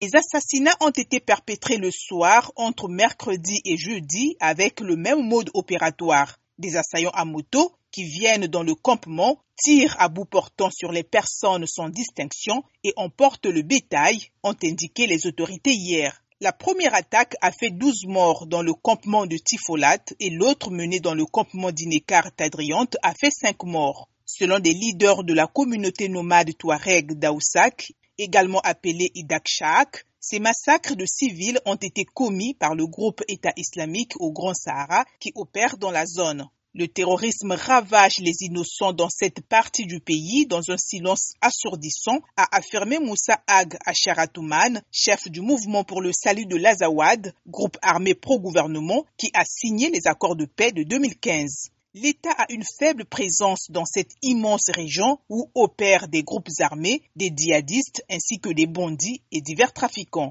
Les assassinats ont été perpétrés le soir entre mercredi et jeudi avec le même mode opératoire. Des assaillants à moto qui viennent dans le campement tirent à bout portant sur les personnes sans distinction et emportent le bétail, ont indiqué les autorités hier. La première attaque a fait 12 morts dans le campement de Tifolat et l'autre menée dans le campement d'Inekar-Tadriante a fait 5 morts. Selon des leaders de la communauté nomade touareg d'Aoussak, également appelée Idak-Chaak, ces massacres de civils ont été commis par le groupe État islamique au Grand Sahara qui opère dans la zone. Le terrorisme ravage les innocents dans cette partie du pays dans un silence assourdissant, a affirmé Moussa Ag Asharatouman, chef du mouvement pour le salut de l'Azawad, groupe armé pro-gouvernement qui a signé les accords de paix de 2015. L'État a une faible présence dans cette immense région où opèrent des groupes armés, des djihadistes ainsi que des bandits et divers trafiquants.